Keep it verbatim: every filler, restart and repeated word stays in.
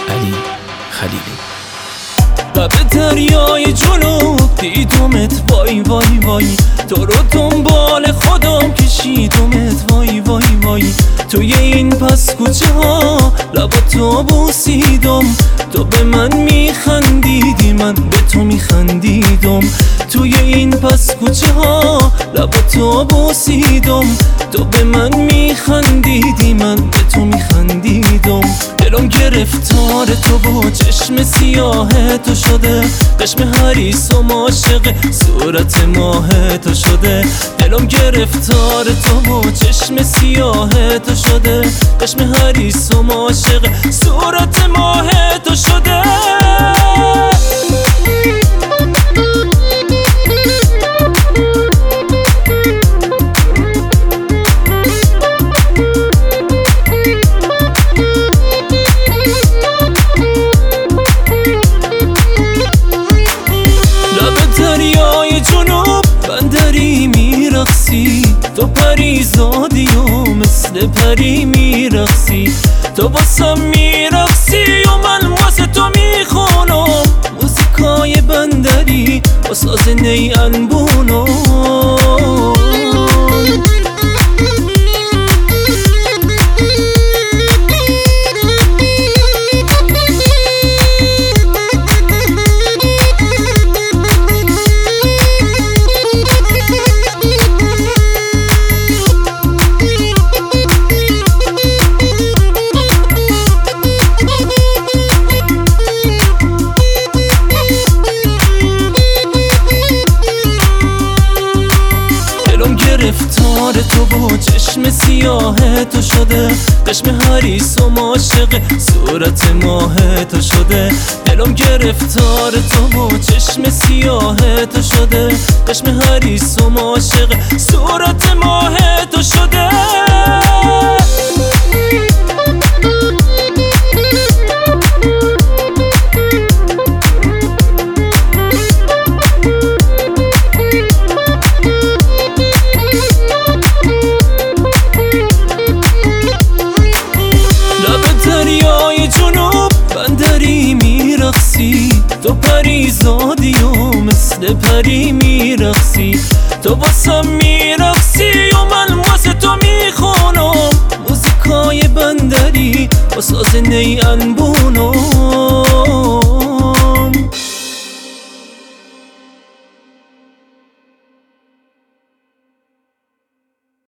علی خلیلی. لب دریای جنوب دیدمت وای وای وای، تو رو دنبال خودم کشیدمت وای وای وای. توی این پس کوچه ها لباتو بوسیدم، تو به من میخندیدی من به تو میخندیدم. توی این پس کوچه ها لباتو بوسیدم، تو به من میخندیدی من به تو میخندیدم. دلم گرفتار تو و چشم سیاه تو شده، چشم حریص و عاشق صورت ماه تو شده. دلم گرفتار تو و چشم سیاه تو شده، چشم حریص و عاشق صورت ماه تو شده. تو پریزادی و مثل پری میرقصی، تو واسم میرقصی و من واسه تو میخونم موزیکای بندری با ساز نی انبونم. گرفتار تو و چشم سیاه تو شده، چشم حریص و عاشق صورت ماه تو شده. دلم گرفتار تو و چشم سیاه تو شده، چشم حریص و عاشق صورت ماه تو شده. تو پریزادی و مثل پری میرقصی، تو واسم میرقصی و من واسه تو میخونم موزیکای بندری با ساز نی انبونم.